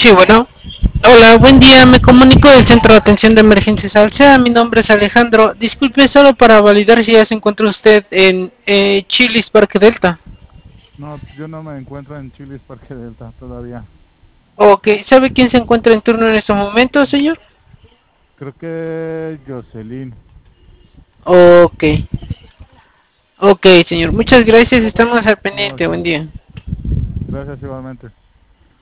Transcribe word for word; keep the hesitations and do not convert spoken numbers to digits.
Sí, bueno. Hola, buen día. Me comunico del Centro de Atención de Emergencias Alsea. Mi nombre es Alejandro. Disculpe, solo para validar si ya se encuentra usted en eh, Chili's Parque Delta. No, yo no me encuentro en Chilis Parque Delta todavía. Ok, ¿sabe quién se encuentra en turno en estos momentos, señor? Creo que Jocelyn. Ok, ok, señor. Muchas gracias. Estamos al No, pendiente. Buen sí. día. Gracias igualmente.